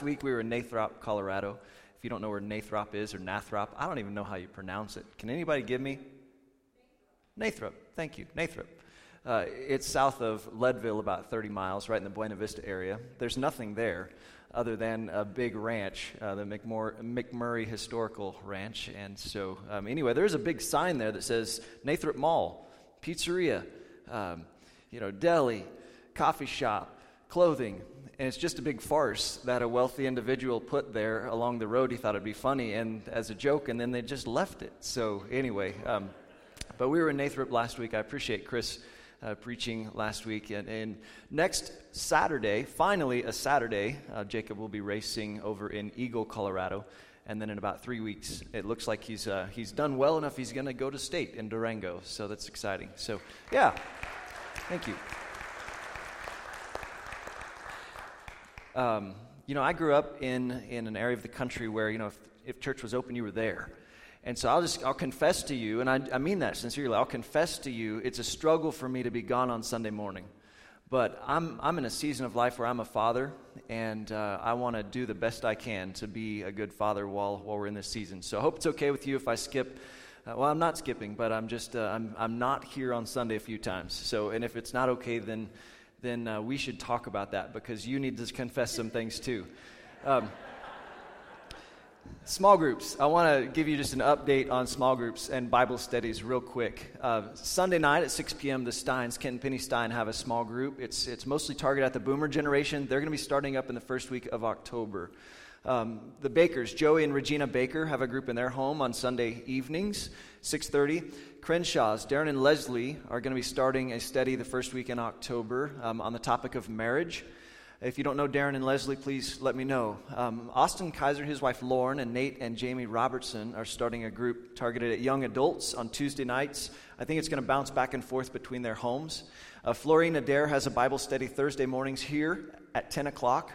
last week we were in Nathrop, Colorado. If you don't know where Nathrop is, or Nathrop, I don't even know how you pronounce it. Can anybody give me? Nathrop. Thank you. Nathrop. It's south of Leadville, about 30 miles, right in the Buena Vista area. There's nothing there other than a big ranch, the McMurray Historical Ranch. And so, anyway, there's a big sign there that says Nathrop Mall, pizzeria, deli, coffee shop, clothing. And it's just a big farce that a wealthy individual put there along the road. He thought it'd be funny and as a joke, and then they just left it. So anyway, but we were in Nathrop last week. I appreciate Chris preaching last week. And next Saturday, finally a Saturday, Jacob will be racing over in Eagle, Colorado. And then in about 3 weeks, it looks like he's done well enough. He's going to go to state in Durango. So that's exciting. So yeah, thank you. I grew up in an area of the country where, if church was open, you were there. And so I'll confess to you, and I mean that sincerely, I'll confess to you, it's a struggle for me to be gone on Sunday morning. But I'm in a season of life where I'm a father, and I want to do the best I can to be a good father while we're in this season. So I hope it's okay with you if I skip. I'm not skipping, but I'm just I'm not here on Sunday a few times. So, and if it's not okay, then we should talk about that, because you need to confess some things too. Small groups. I want to give you just an update on small groups and Bible studies real quick. Sunday night at 6 p.m., the Steins, Kent and Penny Stein, have a small group. It's mostly targeted at the boomer generation. They're going to be starting up in the first week of October. The Bakers, Joey and Regina Baker, have a group in their home on Sunday evenings, 6:30. Crenshaw's, Darren and Leslie, are going to be starting a study the first week in October on the topic of marriage. If you don't know Darren and Leslie, please let me know. Austin Kaiser, his wife Lauren, and Nate and Jamie Robertson are starting a group targeted at young adults on Tuesday nights. I think it's going to bounce back and forth between their homes. Florine Adair has a Bible study Thursday mornings here at 10 o'clock.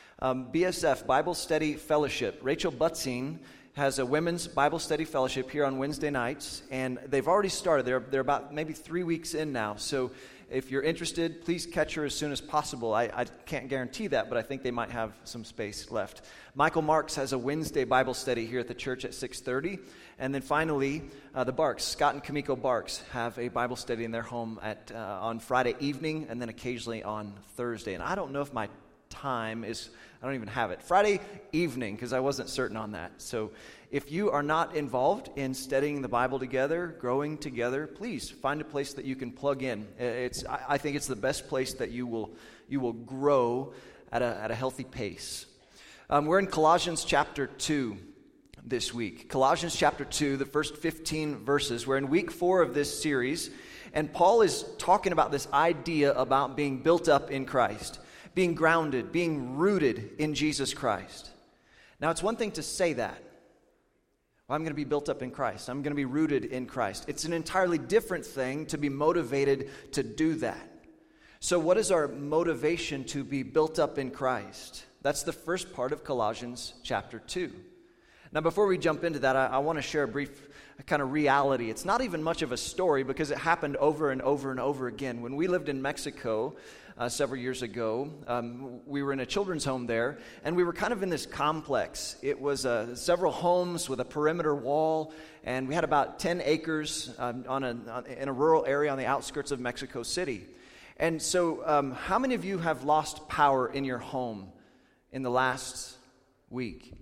BSF, Bible Study Fellowship. Rachel Butzing has a women's Bible study fellowship here on Wednesday nights, and they've already started. They're about maybe 3 weeks in now. So if you're interested, please catch her as soon as possible. I can't guarantee that, but I think they might have some space left. Michael Marks has a Wednesday Bible study here at the church at 6:30. And then finally, the Barks, Scott and Kamiko Barks, have a Bible study in their home on Friday evening and then occasionally on Thursday. And I don't know if my time is, I don't even have it. Friday evening, because I wasn't certain on that. So if you are not involved in studying the Bible together, growing together, please find a place that you can plug in. I think it's the best place that you will grow at a healthy pace. We're in Colossians chapter 2 this week. Colossians chapter 2, the first 15 verses. We're in week 4 of this series, and Paul is talking about this idea about being built up in Christ, being grounded, being rooted in Jesus Christ. Now, it's one thing to say that. Well, I'm going to be built up in Christ. I'm going to be rooted in Christ. It's an entirely different thing to be motivated to do that. So what is our motivation to be built up in Christ? That's the first part of Colossians chapter 2. Now, before we jump into that, I want to share a brief kind of reality. It's not even much of a story because it happened over and over and over again. When we lived in Mexico several years ago, we were in a children's home there, and we were kind of in this complex. It was several homes with a perimeter wall, and we had about 10 acres in a rural area on the outskirts of Mexico City. And so how many of you have lost power in your home in the last week?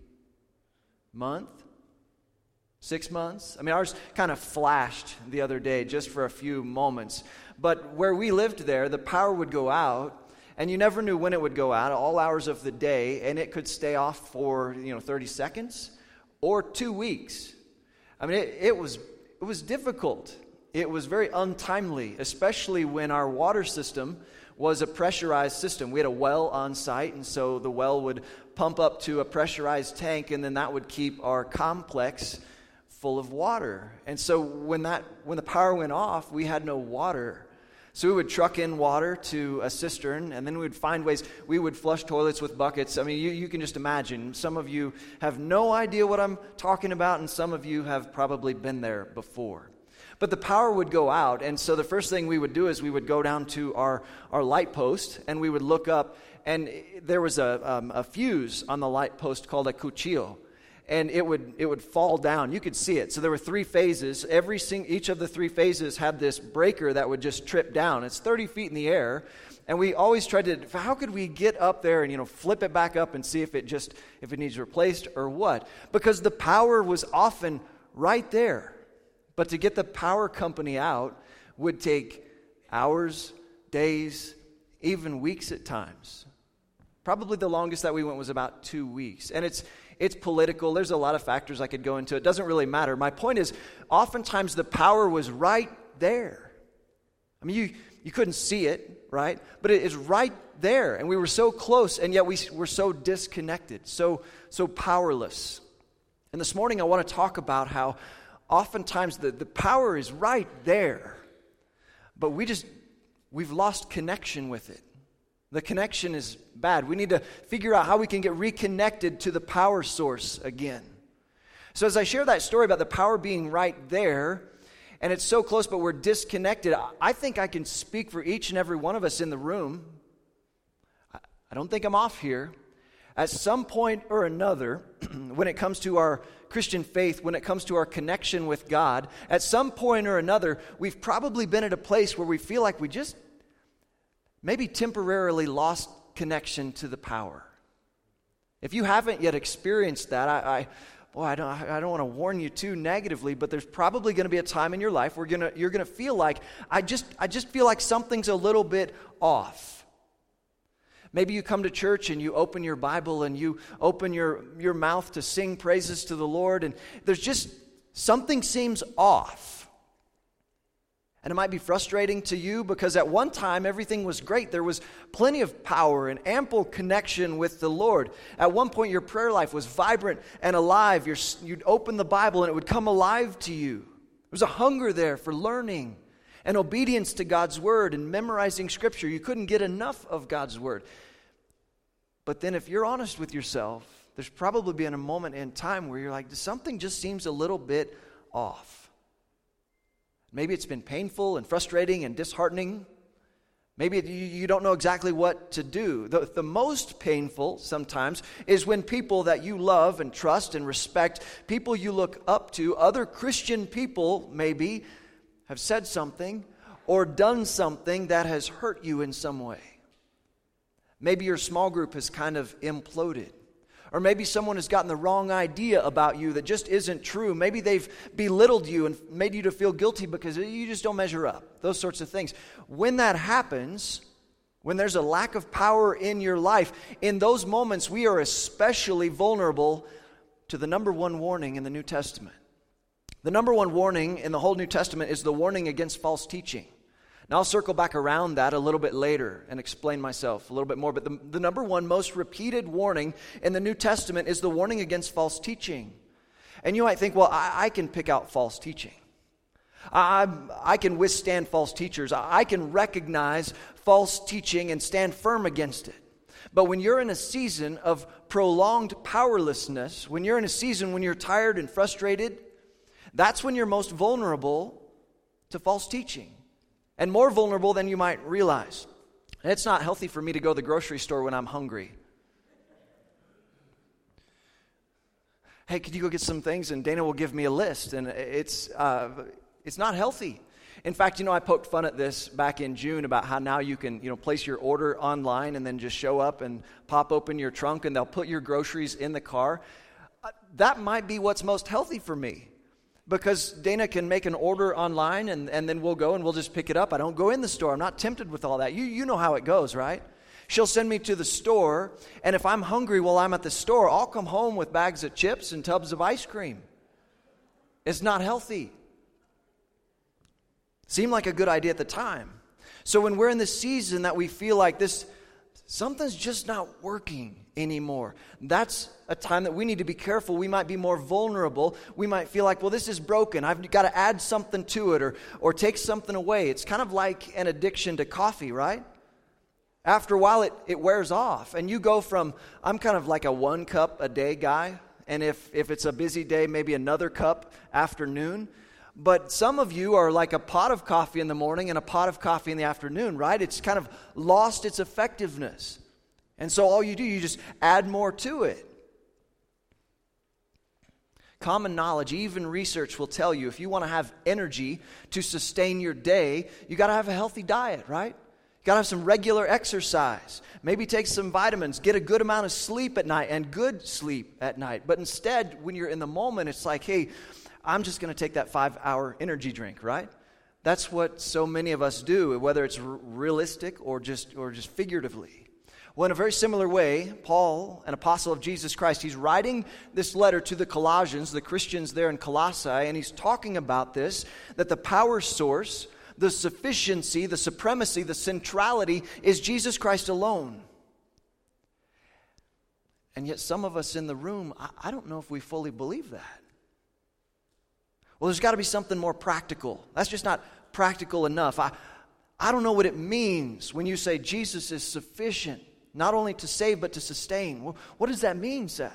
Month? 6 months? I mean, ours kind of flashed the other day just for a few moments. But where we lived there, the power would go out, and you never knew when it would go out, all hours of the day, and it could stay off for 30 seconds or 2 weeks. I mean, it was difficult. It was very untimely, especially when our water system was a pressurized system. We had a well on site, and so the well would pump up to a pressurized tank, and then that would keep our complex full of water. And so when the power went off, we had no water. So we would truck in water to a cistern, and then we would find ways. We would flush toilets with buckets. I mean, you can just imagine. Some of you have no idea what I'm talking about, and some of you have probably been there before. But the power would go out, and so the first thing we would do is we would go down to our light post, and we would look up, and there was a fuse on the light post called a cuchillo, and it would fall down. You could see it. So there were 3 phases. Each of the 3 phases had this breaker that would just trip down. It's 30 feet in the air, and we always tried to, how could we get up there and flip it back up and see if it needs replaced or what? Because the power was often right there. But to get the power company out would take hours, days, even weeks at times. Probably the longest that we went was about 2 weeks. And it's political. There's a lot of factors I could go into. It doesn't really matter. My point is, oftentimes the power was right there. I mean, you couldn't see it, right? But it is right there. And we were so close, and yet we were so disconnected, so powerless. And this morning I want to talk about how oftentimes the power is right there, but we've lost connection with it. The connection is bad. We need to figure out how we can get reconnected to the power source again. So as I share that story about the power being right there, and it's so close but we're disconnected, I think I can speak for each and every one of us in the room. I don't think I'm off here. At some point or another, when it comes to our Christian faith, when it comes to our connection with God, at some point or another, we've probably been at a place where we feel like we just maybe temporarily lost connection to the power. If you haven't yet experienced that, I don't want to warn you too negatively, but there's probably going to be a time in your life where you're going to feel like, I just feel like something's a little bit off. Maybe you come to church and you open your Bible and you open your mouth to sing praises to the Lord, and there's just something seems off. And it might be frustrating to you because at one time everything was great. There was plenty of power and ample connection with the Lord. At one point your prayer life was vibrant and alive. You'd open the Bible and it would come alive to you. There was a hunger there for learning and obedience to God's Word and memorizing Scripture. You couldn't get enough of God's Word. But then if you're honest with yourself, there's probably been a moment in time where you're like, something just seems a little bit off. Maybe it's been painful and frustrating and disheartening. Maybe you don't know exactly what to do. The most painful sometimes is when people that you love and trust and respect, people you look up to, other Christian people maybe, have said something or done something that has hurt you in some way. Maybe your small group has kind of imploded. Or maybe someone has gotten the wrong idea about you that just isn't true. Maybe they've belittled you and made you to feel guilty because you just don't measure up. Those sorts of things. When that happens, when there's a lack of power in your life, in those moments we are especially vulnerable to the number one warning in the New Testament. The number one warning in the whole New Testament is the warning against false teaching. Now I'll circle back around that a little bit later and explain myself a little bit more. But the number one most repeated warning in the New Testament is the warning against false teaching. And you might think, well, I can pick out false teaching. I can withstand false teachers. I can recognize false teaching and stand firm against it. But when you're in a season of prolonged powerlessness, when you're in a season when you're tired and frustrated, that's when you're most vulnerable to false teaching. And more vulnerable than you might realize. And it's not healthy for me to go to the grocery store when I'm hungry. Hey, could you go get some things? And Dana will give me a list. And it's not healthy. In fact, I poked fun at this back in June about how now you can, place your order online and then just show up and pop open your trunk and they'll put your groceries in the car. That might be what's most healthy for me. Because Dana can make an order online and then we'll go and we'll just pick it up. I don't go in the store. I'm not tempted with all that. You know how it goes, right? She'll send me to the store, and if I'm hungry while I'm at the store, I'll come home with bags of chips and tubs of ice cream. It's not healthy. Seemed like a good idea at the time. So when we're in this season that we feel like something's just not working anymore, that's a time that we need to be careful. We might be more vulnerable. We might feel like, well, this is broken. I've got to add something to it or take something away. It's kind of like an addiction to coffee, right? After a while, it wears off. And you go from, I'm kind of like a 1 cup a day guy. And if it's a busy day, maybe another cup afternoon. But some of you are like a pot of coffee in the morning and a pot of coffee in the afternoon, right? It's kind of lost its effectiveness. And so all you do, you just add more to it. Common knowledge, even research will tell you if you want to have energy to sustain your day, you got to have a healthy diet, right? You got to have some regular exercise. Maybe take some vitamins, get a good amount of sleep at night and good sleep at night. But instead, when you're in the moment, it's like, hey, I'm just going to take that 5-hour energy drink, right? That's what so many of us do, whether it's realistic or just figuratively. Well, in a very similar way, Paul, an apostle of Jesus Christ, he's writing this letter to the Colossians, the Christians there in Colossae, and he's talking about this, that the power source, the sufficiency, the supremacy, the centrality is Jesus Christ alone. And yet some of us in the room, I don't know if we fully believe that. Well, there's got to be something more practical. That's just not practical enough. I don't know what it means when you say Jesus is sufficient, not only to save but to sustain. Well, what does that mean, Seth?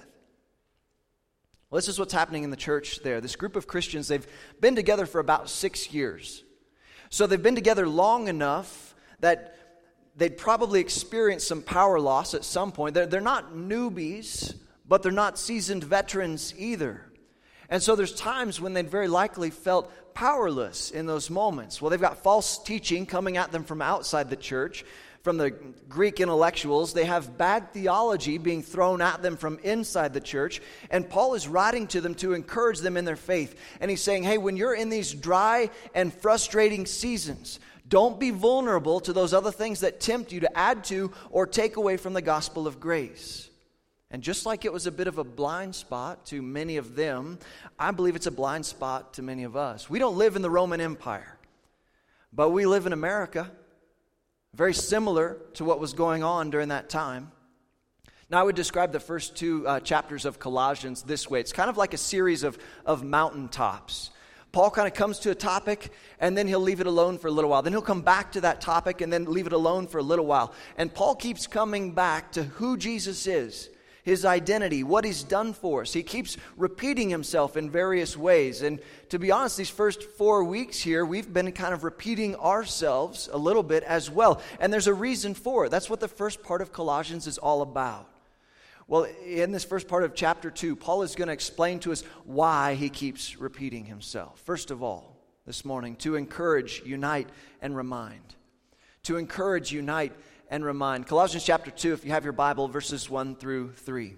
Well, this is what's happening in the church there. This group of Christians, they've been together for about 6 years. So they've been together long enough that they'd probably experienced some power loss at some point. They're not newbies, but they're not seasoned veterans either. And so there's times when they'd very likely felt powerless in those moments. Well, they've got false teaching coming at them from outside the church, from the Greek intellectuals. They have bad theology being thrown at them from inside the church. And Paul is writing to them to encourage them in their faith. And he's saying, hey, when you're in these dry and frustrating seasons, don't be vulnerable to those other things that tempt you to add to or take away from the gospel of grace. And just like it was a bit of a blind spot to many of them, I believe it's a blind spot to many of us. We don't live in the Roman Empire, but we live in America. Very similar to what was going on during that time. Now, I would describe the first two chapters of Colossians this way. It's kind of like a series of mountaintops. Paul kind of comes to a topic, and then he'll leave it alone for a little while. Then he'll come back to that topic, and then leave it alone for a little while. And Paul keeps coming back to who Jesus is, his identity, what he's done for us. He keeps repeating himself in various ways. And to be honest, these first 4 weeks here, we've been kind of repeating ourselves a little bit as well. And there's a reason for it. That's what the first part of Colossians is all about. Well, in this first part of chapter 2, Paul is going to explain to us why he keeps repeating himself. First of all, this morning, to encourage, unite, and remind. To encourage, unite, and remind. Colossians chapter 2, if you have your Bible, verses 1 through 3.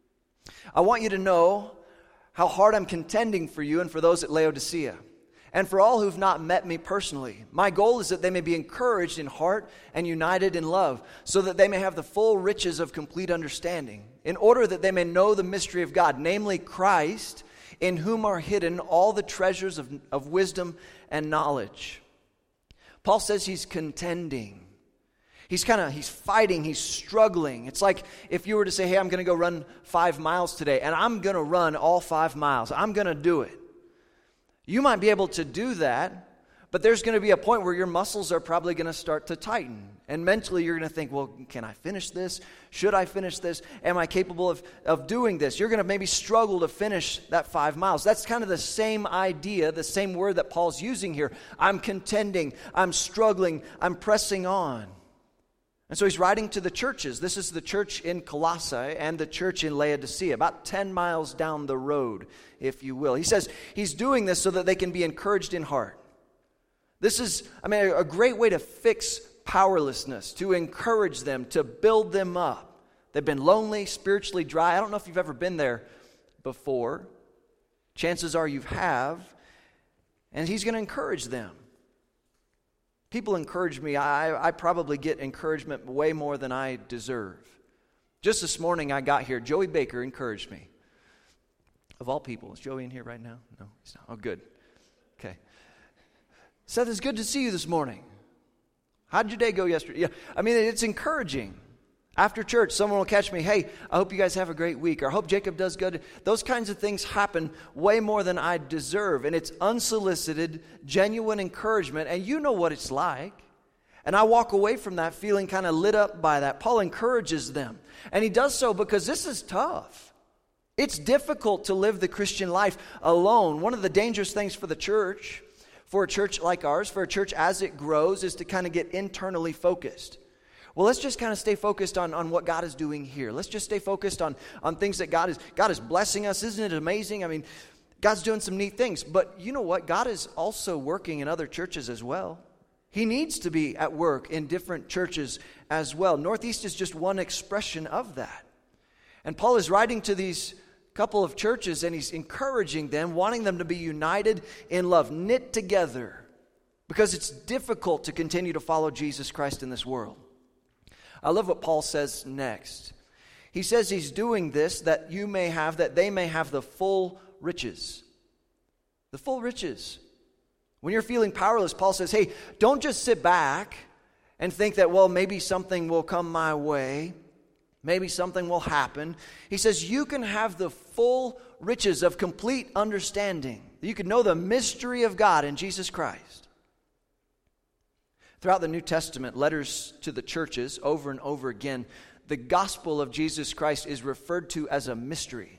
I want you to know how hard I'm contending for you and for those at Laodicea, and for all who've not met me personally. My goal is that they may be encouraged in heart and united in love, so that they may have the full riches of complete understanding, in order that they may know the mystery of God, namely Christ, in whom are hidden all the treasures of wisdom and knowledge. Paul says he's contending. He's fighting, he's struggling. It's like if you were to say, hey, I'm going to go run 5 miles today, and I'm going to run all 5 miles. I'm going to do it. You might be able to do that, but there's going to be a point where your muscles are probably going to start to tighten. And mentally you're going to think, well, can I finish this? Should I finish this? Am I capable of doing this? You're going to maybe struggle to finish that 5 miles. That's kind of the same idea, the same word that Paul's using here. I'm contending, I'm struggling, I'm pressing on. And so he's writing to the churches. This is the church in Colossae and the church in Laodicea, about 10 miles down the road, if you will. He says he's doing this so that they can be encouraged in heart. This is, a great way to fix powerlessness, to encourage them, to build them up. They've been lonely, spiritually dry. I don't know if you've ever been there before. Chances are you have. And he's going to encourage them. People encourage me. I probably get encouragement way more than I deserve. Just this morning I got here. Joey Baker encouraged me. Of all people. Is Joey in here right now? No, he's not. Oh, good. Okay. Seth, it's good to see you this morning. How did your day go yesterday? Yeah, it's encouraging. After church, someone will catch me, hey, I hope you guys have a great week, or I hope Jacob does good. Those kinds of things happen way more than I deserve, and it's unsolicited, genuine encouragement, and you know what it's like. And I walk away from that feeling kind of lit up by that. Paul encourages them, and he does so because this is tough. It's difficult to live the Christian life alone. One of the dangerous things for the church, for a church like ours, for a church as it grows, is to kind of get internally focused. Well, let's just kind of stay focused on what God is doing here. Let's just stay focused on things that God is blessing us. Isn't it amazing? I mean, God's doing some neat things. But you know what? God is also working in other churches as well. He needs to be at work in different churches as well. Northeast is just one expression of that. And Paul is writing to these couple of churches, and he's encouraging them, wanting them to be united in love, knit together, because it's difficult to continue to follow Jesus Christ in this world. I love what Paul says next. He says he's doing this that they may have the full riches. The full riches. When you're feeling powerless, Paul says, hey, don't just sit back and think that, well, maybe something will come my way. Maybe something will happen. He says you can have the full riches of complete understanding. You can know the mystery of God in Jesus Christ. Throughout the New Testament, letters to the churches, over and over again, the gospel of Jesus Christ is referred to as a mystery.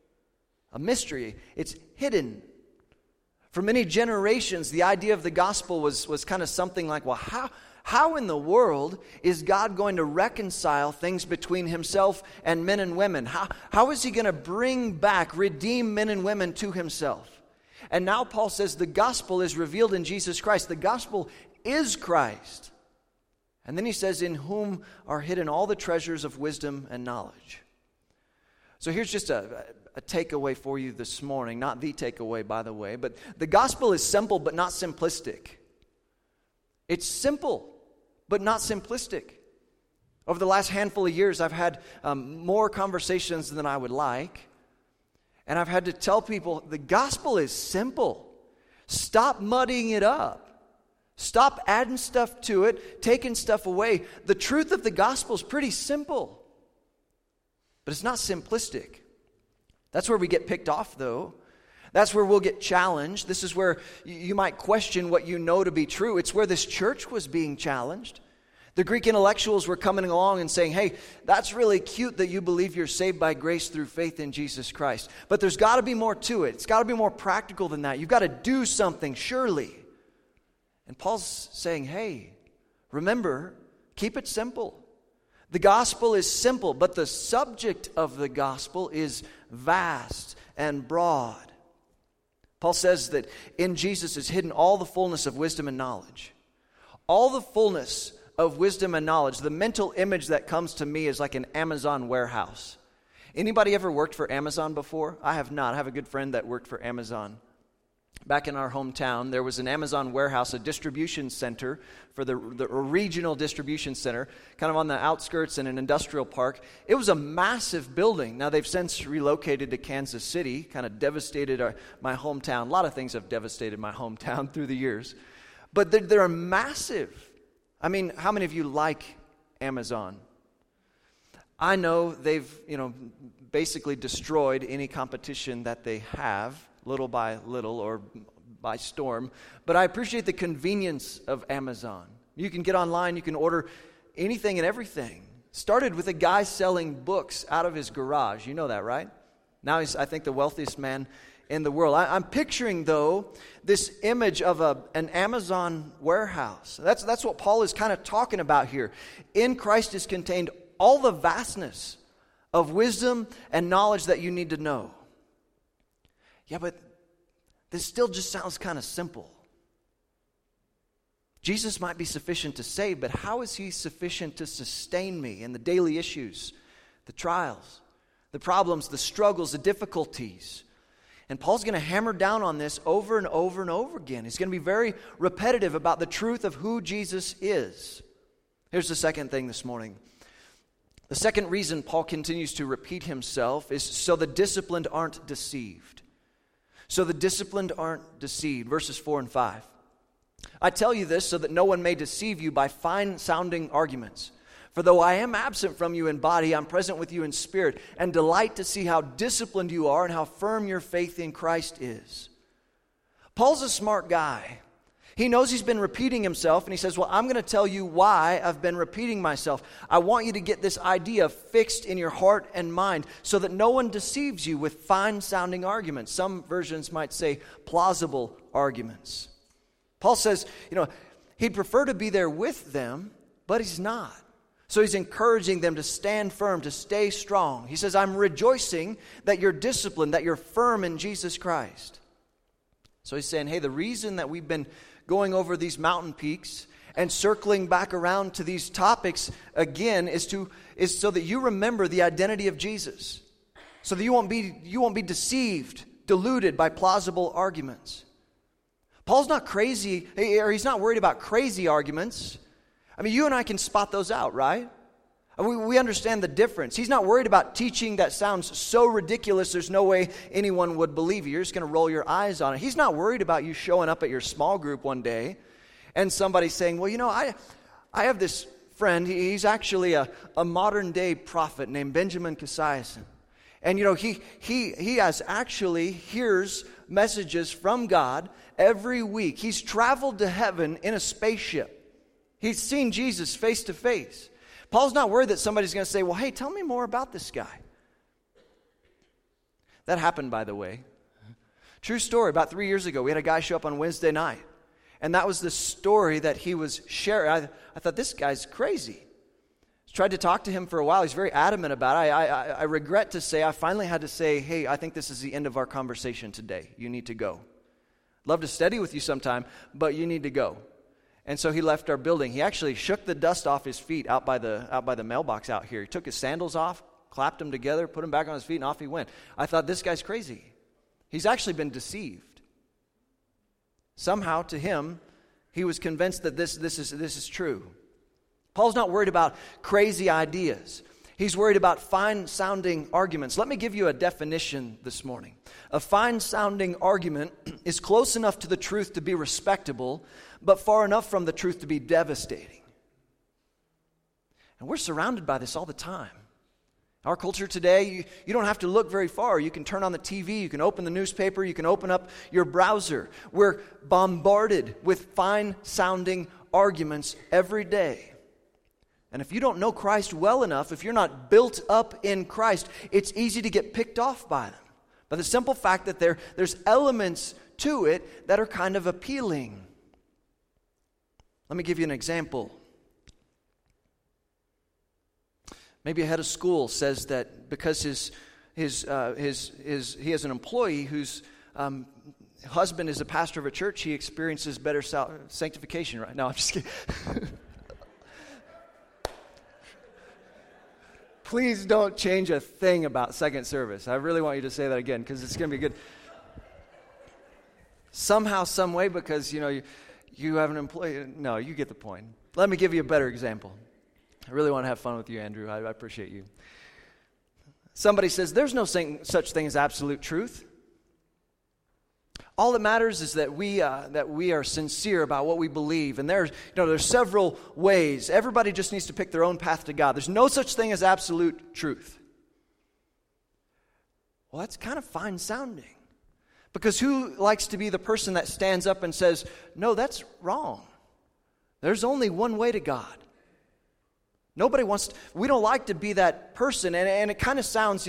A mystery. It's hidden. For many generations, the idea of the gospel was kind of something like, well, how in the world is God going to reconcile things between himself and men and women? How is he going to redeem men and women to himself? And now Paul says the gospel is revealed in Jesus Christ. The gospel is Christ. And then he says, in whom are hidden all the treasures of wisdom and knowledge. So here's just a takeaway for you this morning. Not the takeaway, by the way, but the gospel is simple but not simplistic. It's simple but not simplistic. Over the last handful of years, I've had more conversations than I would like. And I've had to tell people, the gospel is simple. Stop muddying it up. Stop adding stuff to it, taking stuff away. The truth of the gospel is pretty simple. But it's not simplistic. That's where we get picked off, though. That's where we'll get challenged. This is where you might question what you know to be true. It's where this church was being challenged. The Greek intellectuals were coming along and saying, hey, that's really cute that you believe you're saved by grace through faith in Jesus Christ. But there's got to be more to it. It's got to be more practical than that. You've got to do something, surely. And Paul's saying, hey, remember, keep it simple. The gospel is simple, but the subject of the gospel is vast and broad. Paul says that in Jesus is hidden all the fullness of wisdom and knowledge. All the fullness of wisdom and knowledge. The mental image that comes to me is like an Amazon warehouse. Anybody ever worked for Amazon before? I have not. I have a good friend that worked for Amazon. Back in our hometown, there was an Amazon warehouse, a distribution center for the regional distribution center, kind of on the outskirts in an industrial park. It was a massive building. Now, they've since relocated to Kansas City, kind of devastated my hometown. A lot of things have devastated my hometown through the years. But they're massive. I mean, how many of you like Amazon? I know they've, basically destroyed any competition that they have, little by little or by storm. But I appreciate the convenience of Amazon. You can get online, you can order anything and everything. Started with a guy selling books out of his garage. You know that, right? Now he's, I think, the wealthiest man in the world. I'm picturing, though, this image of an Amazon warehouse. That's what Paul is kind of talking about here. In Christ is contained all the vastness of wisdom and knowledge that you need to know. Yeah, but this still just sounds kind of simple. Jesus might be sufficient to save, but how is he sufficient to sustain me in the daily issues, the trials, the problems, the struggles, the difficulties? And Paul's going to hammer down on this over and over and over again. He's going to be very repetitive about the truth of who Jesus is. Here's the second thing this morning. The second reason Paul continues to repeat himself is so the disciplined aren't deceived. So the disciplined aren't deceived. Verses 4 and 5. I tell you this so that no one may deceive you by fine-sounding arguments. For though I am absent from you in body, I'm present with you in spirit, and delight to see how disciplined you are and how firm your faith in Christ is. Paul's a smart guy. He knows he's been repeating himself, and he says, well, I'm going to tell you why I've been repeating myself. I want you to get this idea fixed in your heart and mind so that no one deceives you with fine-sounding arguments. Some versions might say plausible arguments. Paul says, he'd prefer to be there with them, but he's not. So he's encouraging them to stand firm, to stay strong. He says, I'm rejoicing that you're disciplined, that you're firm in Jesus Christ. So he's saying, hey, the reason that we've been going over these mountain peaks and circling back around to these topics again is so that you remember the identity of Jesus. So that you won't be deceived, deluded by plausible arguments. Paul's not crazy, or he's not worried about crazy arguments. I mean, you and I can spot those out, right? We understand the difference. He's not worried about teaching that sounds so ridiculous there's no way anyone would believe you. You're just going to roll your eyes on it. He's not worried about you showing up at your small group one day and somebody saying, well, you know, I have this friend. He's actually a modern day prophet named Benjamin Cassiason. And, you know, he has actually hears messages from God every week. He's traveled to heaven in a spaceship. He's seen Jesus face to face. Paul's not worried that somebody's going to say, well, hey, tell me more about this guy. That happened, by the way. True story. About 3 years ago, we had a guy show up on Wednesday night. And that was the story that he was sharing. I thought, this guy's crazy. Tried to talk to him for a while. He's very adamant about it. I regret to say, I finally had to say, hey, I think this is the end of our conversation today. You need to go. Love to study with you sometime, but you need to go. And so he left our building. He actually shook the dust off his feet out by the mailbox out here. He took his sandals off, clapped them together, put them back on his feet, and off he went. I thought, this guy's crazy. He's actually been deceived. Somehow, to him, he was convinced that this is true. Paul's not worried about crazy ideas. He's worried about fine-sounding arguments. Let me give you a definition this morning. A fine-sounding argument is close enough to the truth to be respectable, but far enough from the truth to be devastating. And we're surrounded by this all the time. Our culture today, you don't have to look very far. You can turn on the TV, you can open the newspaper, you can open up your browser. We're bombarded with fine-sounding arguments every day. And if you don't know Christ well enough, if you're not built up in Christ, it's easy to get picked off by them. By the simple fact that there's elements to it that are kind of appealing. Let me give you an example. Maybe a head of school says that because he has an employee whose husband is a pastor of a church, he experiences better sanctification. Right? No, I'm just kidding. Please don't change a thing about second service. I really want you to say that again because it's going to be good. Somehow, some way, because you have an employee. No, you get the point. Let me give you a better example. I really want to have fun with you, Andrew. I appreciate you. Somebody says there's no such thing as absolute truth. All that matters is that we are sincere about what we believe. And there's several ways. Everybody just needs to pick their own path to God. There's no such thing as absolute truth. Well, that's kind of fine sounding. Because who likes to be the person that stands up and says, no, that's wrong. There's only one way to God. We don't like to be that person. And it kind of sounds,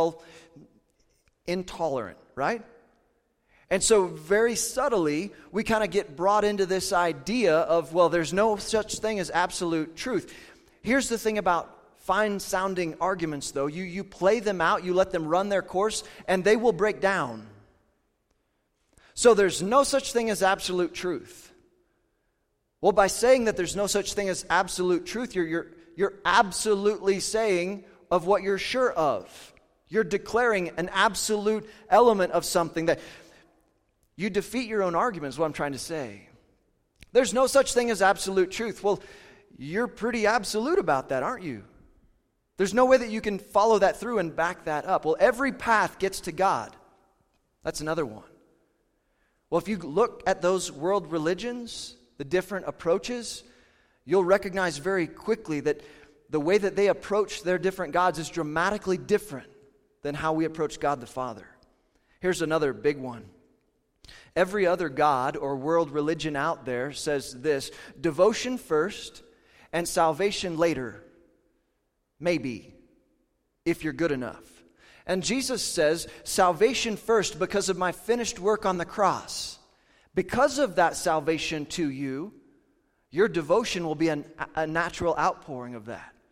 intolerant, right? And so very subtly, we kind of get brought into this idea of, well, there's no such thing as absolute truth. Here's the thing about fine-sounding arguments, though. You play them out, you let them run their course, and they will break down. So there's no such thing as absolute truth. Well, by saying that there's no such thing as absolute truth, you're absolutely saying of what you're sure of. You're declaring an absolute element of something that you defeat your own argument is what I'm trying to say. There's no such thing as absolute truth. Well, you're pretty absolute about that, aren't you? There's no way that you can follow that through and back that up. Well, every path gets to God. That's another one. Well, if you look at those world religions, the different approaches, you'll recognize very quickly that the way that they approach their different gods is dramatically different than how we approach God the Father. Here's another big one. Every other god or world religion out there says this: devotion first and salvation later. Maybe, if you're good enough. And Jesus says, salvation first because of my finished work on the cross. Because of that salvation to you, your devotion will be a natural outpouring of that.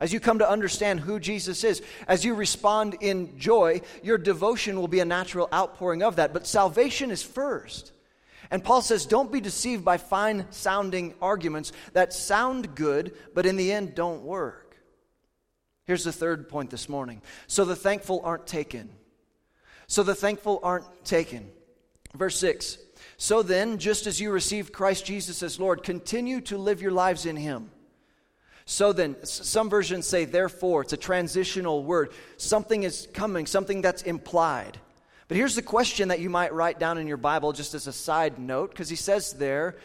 as you come to understand who Jesus is, as you respond in joy, your devotion will be a natural outpouring of that. But salvation is first. And Paul says, don't be deceived by fine-sounding arguments that sound good, but in the end don't work. Here's the third point this morning. So the thankful aren't taken. So the thankful aren't taken. Verse 6, so then, just as you received Christ Jesus as Lord, continue to live your lives in Him. So then, some versions say therefore. It's a transitional word. Something is coming, something that's implied. But here's the question that you might write down in your Bible just as a side note, because he says there,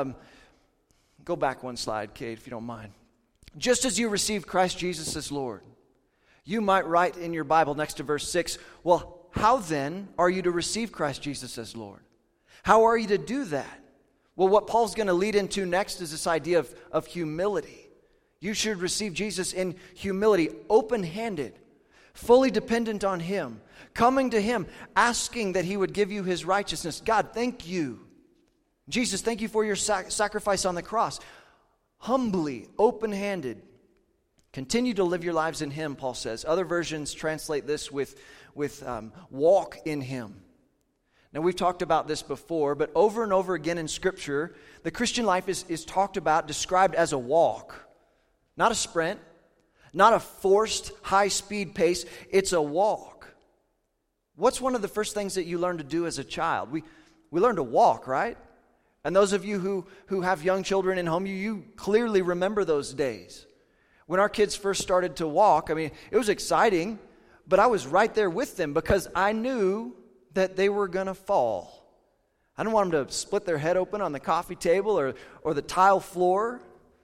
go back one slide, Kate, if you don't mind. Just as you received Christ Jesus as Lord. You might write in your Bible next to verse 6, well, how then are you to receive Christ Jesus as Lord? How are you to do that? Well, what Paul's going to lead into next is this idea of humility. You should receive Jesus in humility, open-handed, fully dependent on Him, coming to Him, asking that He would give you His righteousness. God, thank you. Jesus, thank you for your sacrifice on the cross. Humbly, open-handed, continue to live your lives in Him, Paul says. Other versions translate this with walk in Him. Now, we've talked about this before, but over and over again in Scripture, the Christian life is talked about, described as a walk. Not a sprint, not a forced high-speed pace. It's a walk. What's one of the first things that you learn to do as a child? We learn to walk, right? And those of you who have young children in home, you clearly remember those days. When our kids first started to walk, I mean, it was exciting, but I was right there with them because I knew that they were going to fall. I didn't want them to split their head open on the coffee table or the tile floor.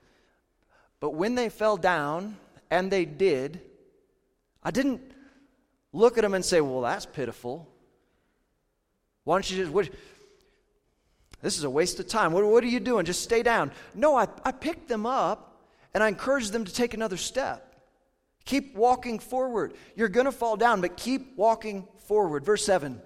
But when they fell down, and they did, I didn't look at them and say, well, that's pitiful. Why don't you just, this is a waste of time. What are you doing? Just stay down. No, I picked them up, and I encouraged them to take another step. Keep walking forward. You're going to fall down, but keep walking forward. Verse 7.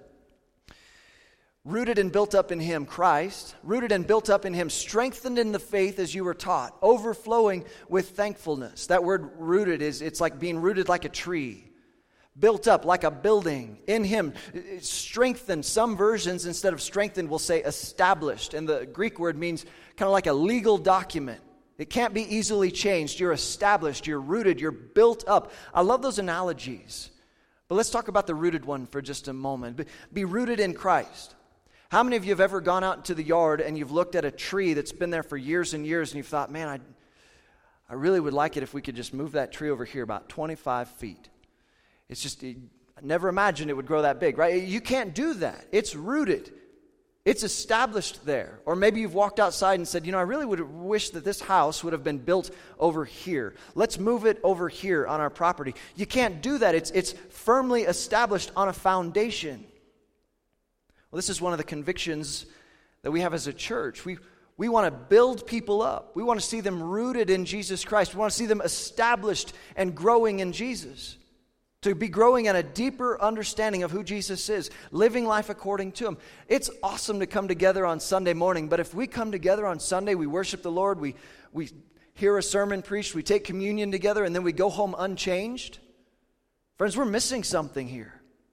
Rooted and built up in Him, Christ, rooted and built up in Him, strengthened in the faith as you were taught, overflowing with thankfulness. That word rooted it's like being rooted like a tree, built up like a building in Him, strengthened. Some versions, instead of strengthened, will say established. And the Greek word means kind of like a legal document. It can't be easily changed. You're established, you're rooted, you're built up. I love those analogies. But let's talk about the rooted one for just a moment. Be rooted in Christ. How many of you have ever gone out into the yard and you've looked at a tree that's been there for years and years and you've thought, man, I really would like it if we could just move that tree over here about 25 feet. It's just, I never imagined it would grow that big, right? You can't do that. It's rooted. It's established there. Or maybe you've walked outside and said, I really would wish that this house would have been built over here. Let's move it over here on our property. You can't do that. It's firmly established on a foundation. Well, this is one of the convictions that we have as a church. We want to build people up. We want to see them rooted in Jesus Christ. We want to see them established and growing in Jesus. To be growing in a deeper understanding of who Jesus is, living life according to Him. It's awesome to come together on Sunday morning, but if we come together on Sunday, we worship the Lord, we hear a sermon preached, we take communion together, and then we go home unchanged, friends, we're missing something here.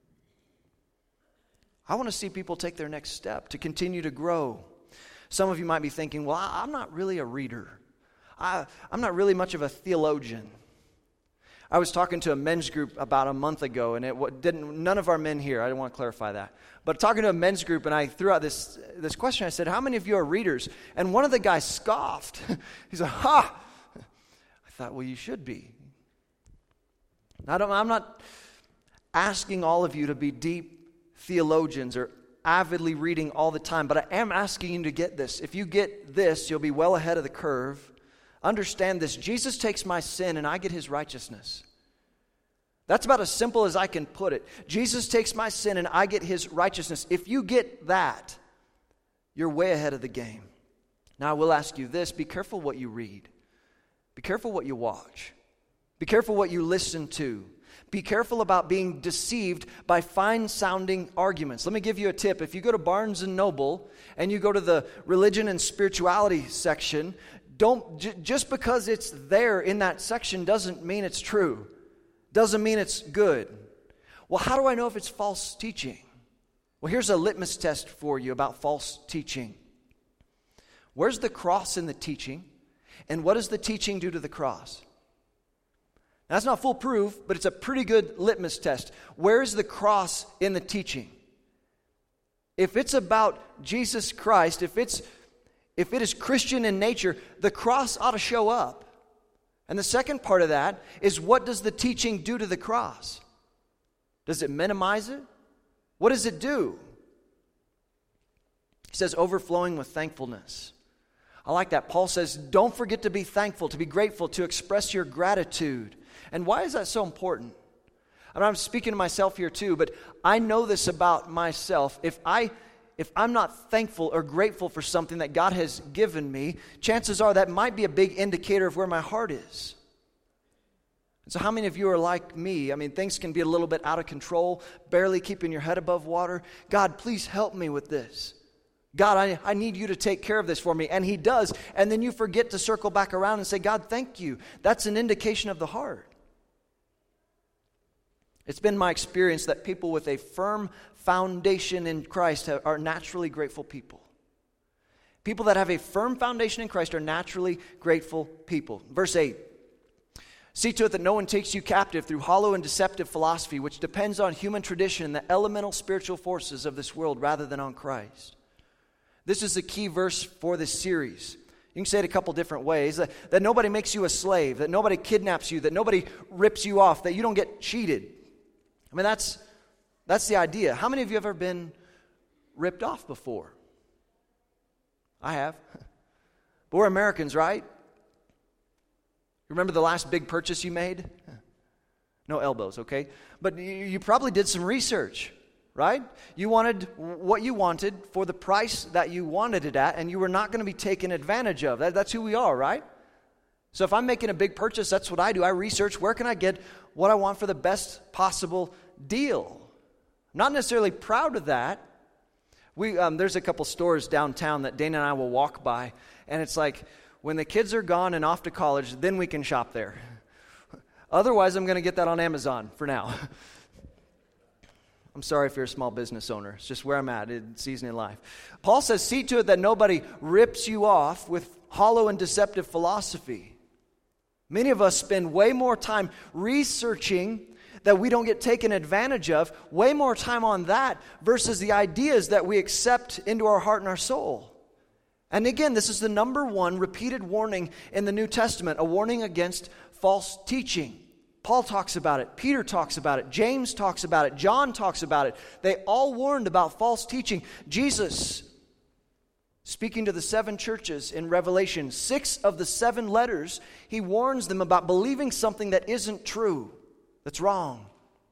I want to see people take their next step to continue to grow. Some of you might be thinking, well, I'm not really a reader. I'm not really much of a theologian. I was talking to a men's group about a month ago, and none of our men here, I didn't want to clarify that, but talking to a men's group, and I threw out this question. I said, how many of you are readers? And one of the guys scoffed. He said, ha! I thought, well, you should be. I'm not asking all of you to be deep theologians or avidly reading all the time, but I am asking you to get this. If you get this, you'll be well ahead of the curve. Understand this. Jesus takes my sin and I get His righteousness. That's about as simple as I can put it. Jesus takes my sin and I get His righteousness. If you get that, you're way ahead of the game. Now I will ask you this. Be careful what you read. Be careful what you watch. Be careful what you listen to. Be careful about being deceived by fine-sounding arguments. Let me give you a tip. If you go to Barnes & Noble and you go to the religion and spirituality section, Just because it's there in that section doesn't mean it's true. Doesn't mean it's good. Well, how do I know if it's false teaching? Well, here's a litmus test for you about false teaching. Where's the cross in the teaching? And what does the teaching do to the cross? Now, that's not foolproof, but it's a pretty good litmus test. Where's the cross in the teaching? If it's about Jesus Christ, if it is Christian in nature, the cross ought to show up. And the second part of that is, what does the teaching do to the cross? Does it minimize it? What does it do? He says, overflowing with thankfulness. I like that. Paul says, don't forget to be thankful, to be grateful, to express your gratitude. And why is that so important? I mean, I'm speaking to myself here too, but I know this about myself. If I'm not thankful or grateful for something that God has given me, chances are that might be a big indicator of where my heart is. And so how many of you are like me? I mean, things can be a little bit out of control, barely keeping your head above water. God, please help me with this. God, I need you to take care of this for me. And He does. And then you forget to circle back around and say, God, thank you. That's an indication of the heart. It's been my experience that people with a firm foundation in Christ are naturally grateful people. People that have a firm foundation in Christ are naturally grateful people. Verse 8. See to it that no one takes you captive through hollow and deceptive philosophy, which depends on human tradition and the elemental spiritual forces of this world rather than on Christ. This is the key verse for this series. You can say it a couple different ways. That nobody makes you a slave, that nobody kidnaps you, that nobody rips you off, that you don't get cheated. I mean, that's the idea. How many of you have ever been ripped off before? I have. But we're Americans, right? Remember the last big purchase you made? No elbows, okay? But you probably did some research, right? You wanted what you wanted for the price that you wanted it at, and you were not going to be taken advantage of. That's who we are, right? So if I'm making a big purchase, that's what I do. I research, where can I get what I want for the best possible deal? I'm not necessarily proud of that. There's a couple stores downtown that Dana and I will walk by, and it's like, when the kids are gone and off to college, then we can shop there. Otherwise, I'm going to get that on Amazon for now. I'm sorry if you're a small business owner. It's just where I'm at in season in life. Paul says, see to it that nobody rips you off with hollow and deceptive philosophy. Many of us spend way more time researching that we don't get taken advantage of, way more time on that versus the ideas that we accept into our heart and our soul. And again, this is the number one repeated warning in the New Testament, a warning against false teaching. Paul talks about it. Peter talks about it. James talks about it. John talks about it. They all warned about false teaching. Jesus, speaking to the 7 churches in Revelation, 6 of the 7 letters, he warns them about believing something that isn't true, that's wrong.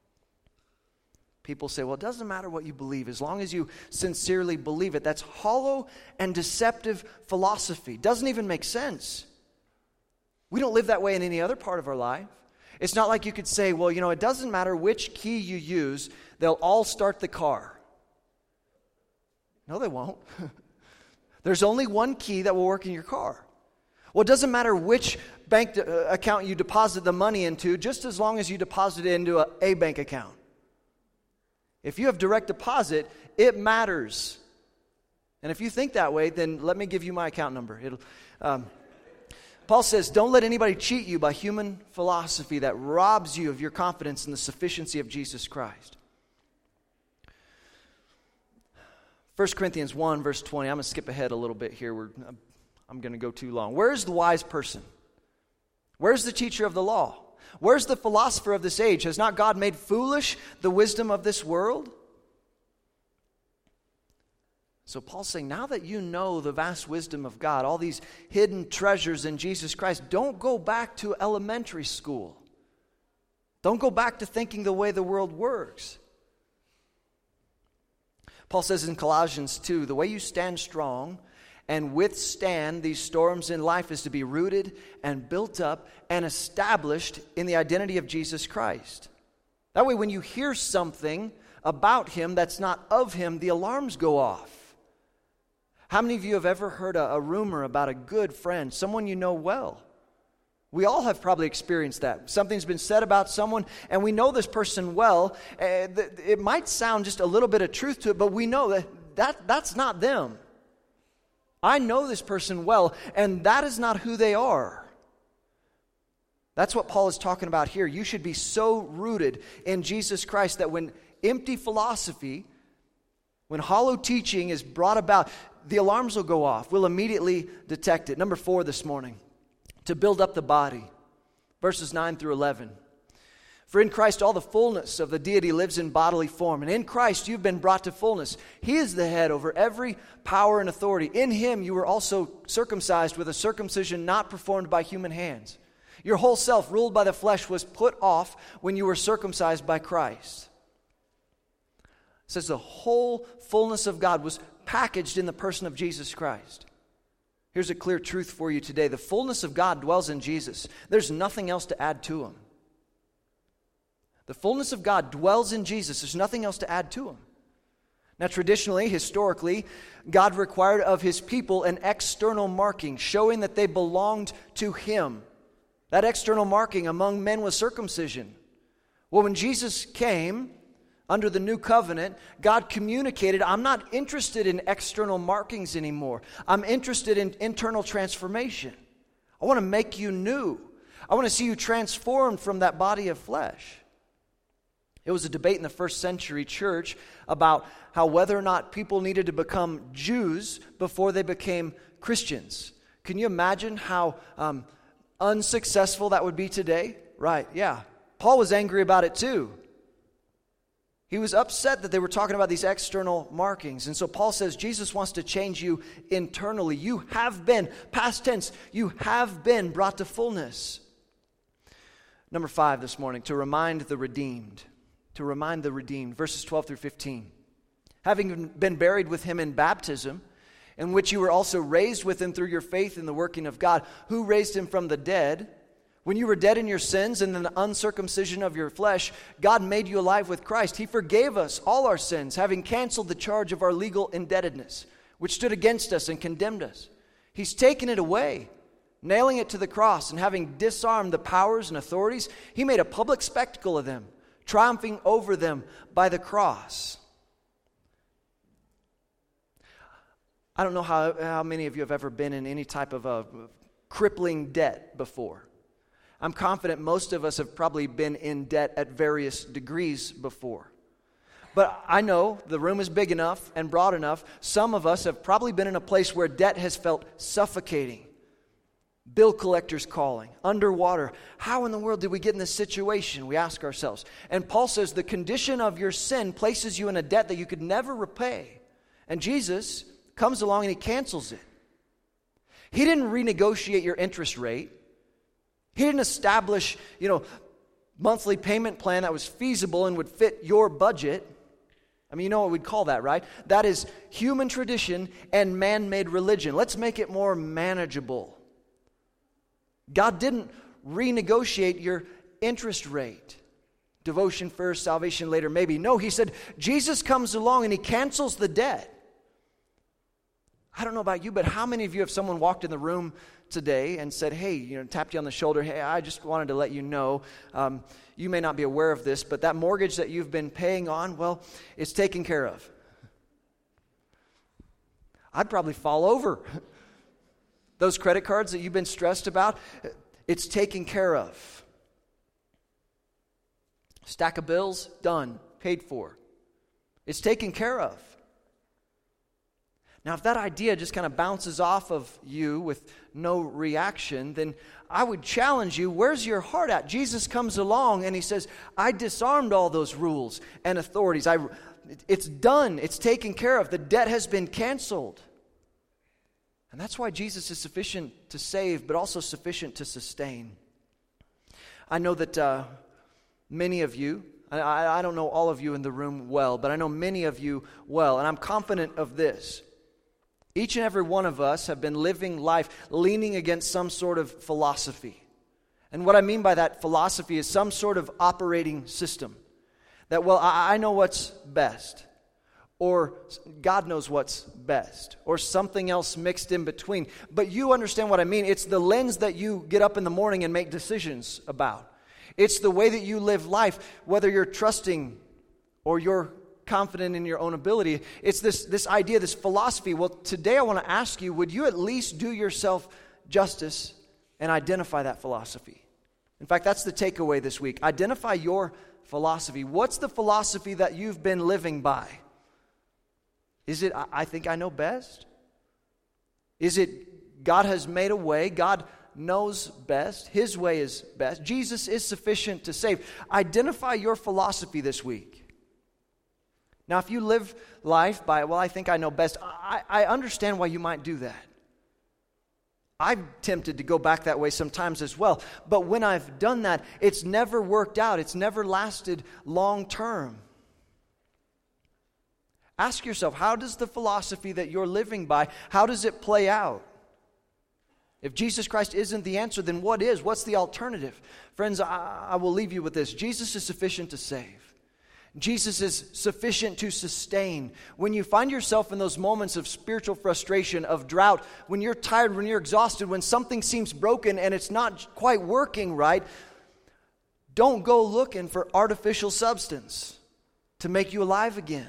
People say, well, it doesn't matter what you believe as long as you sincerely believe it. That's hollow and deceptive philosophy. Doesn't even make sense. We don't live that way in any other part of our life. It's not like you could say, well, it doesn't matter which key you use, they'll all start the car. No, they won't. There's only one key that will work in your car. Well, it doesn't matter which bank account you deposit the money into, just as long as you deposit it into a bank account. If you have direct deposit, it matters. And if you think that way, then let me give you my account number. Paul says, don't let anybody cheat you by human philosophy that robs you of your confidence in the sufficiency of Jesus Christ. 1 Corinthians 1, verse 20. I'm going to skip ahead a little bit here. I'm going to go too long. Where's the wise person? Where's the teacher of the law? Where's the philosopher of this age? Has not God made foolish the wisdom of this world? So Paul's saying, now that you know the vast wisdom of God, all these hidden treasures in Jesus Christ, don't go back to elementary school. Don't go back to thinking the way the world works. Paul says in Colossians 2, the way you stand strong and withstand these storms in life is to be rooted and built up and established in the identity of Jesus Christ. That way, when you hear something about Him that's not of Him, the alarms go off. How many of you have ever heard a rumor about a good friend, someone you know well? We all have probably experienced that. Something's been said about someone, and we know this person well. It might sound just a little bit of truth to it, but we know that's not them. I know this person well, and that is not who they are. That's what Paul is talking about here. You should be so rooted in Jesus Christ that when empty philosophy, when hollow teaching is brought about, the alarms will go off. We'll immediately detect it. Number 4 this morning, to build up the body. Verses 9 through 11. For in Christ all the fullness of the deity lives in bodily form. And in Christ you've been brought to fullness. He is the head over every power and authority. In Him you were also circumcised with a circumcision not performed by human hands. Your whole self, ruled by the flesh, was put off when you were circumcised by Christ. It says the whole fullness of God was packaged in the person of Jesus Christ. Here's a clear truth for you today. The fullness of God dwells in Jesus. There's nothing else to add to Him. The fullness of God dwells in Jesus. There's nothing else to add to Him. Now, traditionally, historically, God required of His people an external marking showing that they belonged to Him. That external marking among men was circumcision. Well, when Jesus came under the new covenant, God communicated, I'm not interested in external markings anymore. I'm interested in internal transformation. I want to make you new. I want to see you transformed from that body of flesh. It was a debate in the first century church about how whether or not people needed to become Jews before they became Christians. Can you imagine how unsuccessful that would be today? Right, yeah. Paul was angry about it too. He was upset that they were talking about these external markings. And so Paul says Jesus wants to change you internally. You have been, past tense, you have been brought to fullness. Number 5 this morning, to remind the redeemed. To remind the redeemed. Verses 12 through 15. Having been buried with Him in baptism, in which you were also raised with Him through your faith in the working of God, who raised Him from the dead. When you were dead in your sins and in the uncircumcision of your flesh, God made you alive with Christ. He forgave us all our sins, having canceled the charge of our legal indebtedness, which stood against us and condemned us. He's taken it away, nailing it to the cross, and having disarmed the powers and authorities, He made a public spectacle of them, triumphing over them by the cross. I don't know how many of you have ever been in any type of a crippling debt before. I'm confident most of us have probably been in debt at various degrees before. But I know the room is big enough and broad enough. Some of us have probably been in a place where debt has felt suffocating. Bill collectors calling, underwater. How in the world did we get in this situation? We ask ourselves. And Paul says the condition of your sin places you in a debt that you could never repay. And Jesus comes along and He cancels it. He didn't renegotiate your interest rate. He didn't establish, monthly payment plan that was feasible and would fit your budget. I mean, you know what we'd call that, right? That is human tradition and man-made religion. Let's make it more manageable. God didn't renegotiate your interest rate. Devotion first, salvation later, maybe. No, He said, Jesus comes along and He cancels the debt. I don't know about you, but how many of you, if someone walked in the room today and said, hey, tapped you on the shoulder, hey, I just wanted to let you know, you may not be aware of this, but that mortgage that you've been paying on, well, it's taken care of. I'd probably fall over. Those credit cards that you've been stressed about, it's taken care of. Stack of bills, done, paid for. It's taken care of. Now, if that idea just kind of bounces off of you with no reaction, then I would challenge you, where's your heart at? Jesus comes along and He says, I disarmed all those rules and authorities. It's done. It's taken care of. The debt has been canceled. And that's why Jesus is sufficient to save, but also sufficient to sustain. I know that many of you, I don't know all of you in the room well, but I know many of you well, and I'm confident of this. Each and every one of us have been living life leaning against some sort of philosophy. And what I mean by that philosophy is some sort of operating system. That, well, I know what's best. or God knows what's best, or something else mixed in between. But you understand what I mean. It's the lens that you get up in the morning and make decisions about. It's the way that you live life, whether you're trusting or you're confident in your own ability. It's this idea, this philosophy. Well, today I want to ask you, would you at least do yourself justice and identify that philosophy? In fact, that's the takeaway this week. Identify your philosophy. What's the philosophy that you've been living by? Is it, I think I know best? Is it, God has made a way, God knows best, His way is best, Jesus is sufficient to save? Identify your philosophy this week. Now, if you live life by, well, I think I know best, I understand why you might do that. I'm tempted to go back that way sometimes as well. But when I've done that, it's never worked out. It's never lasted long term. Ask yourself, how does the philosophy that you're living by, how does it play out? If Jesus Christ isn't the answer, then what is? What's the alternative? Friends, I will leave you with this. Jesus is sufficient to save. Jesus is sufficient to sustain. When you find yourself in those moments of spiritual frustration, of drought, when you're tired, when you're exhausted, when something seems broken and it's not quite working right, don't go looking for artificial substance to make you alive again.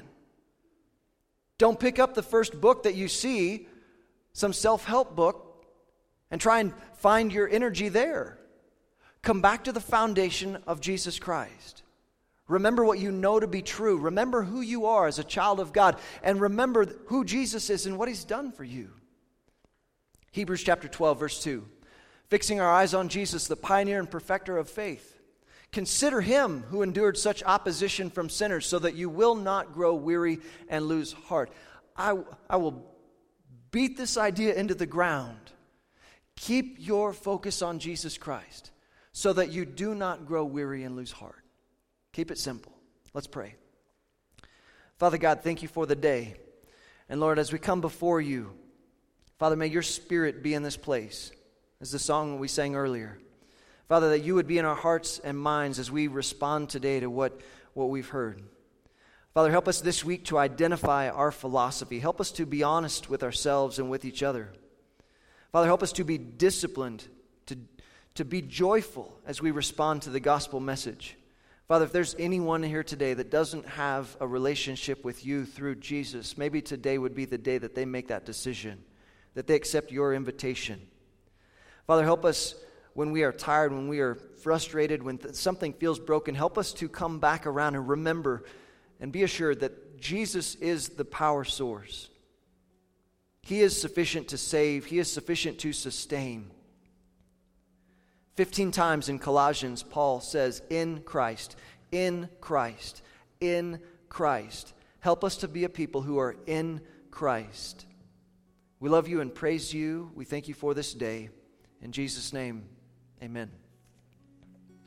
Don't pick up the first book that you see, some self-help book, and try and find your energy there. Come back to the foundation of Jesus Christ. Remember what you know to be true. Remember who you are as a child of God. And remember who Jesus is and what He's done for you. Hebrews chapter 12, verse 2. Fixing our eyes on Jesus, the pioneer and perfecter of faith. Consider Him who endured such opposition from sinners so that you will not grow weary and lose heart. I will beat this idea into the ground. Keep your focus on Jesus Christ so that you do not grow weary and lose heart. Keep it simple. Let's pray. Father God, thank you for the day. And Lord, as we come before you, Father, may your Spirit be in this place, as the song we sang earlier. Father, that you would be in our hearts and minds as we respond today to what we've heard. Father, help us this week to identify our philosophy. Help us to be honest with ourselves and with each other. Father, help us to be disciplined, to be joyful as we respond to the gospel message. Father, if there's anyone here today that doesn't have a relationship with you through Jesus, maybe today would be the day that they make that decision, that they accept your invitation. Father, help us when we are tired, when we are frustrated, when something feels broken, help us to come back around and remember and be assured that Jesus is the power source. He is sufficient to save. He is sufficient to sustain. 15 times in Colossians, Paul says, in Christ, in Christ, in Christ. Help us to be a people who are in Christ. We love you and praise you. We thank you for this day. In Jesus' name, amen.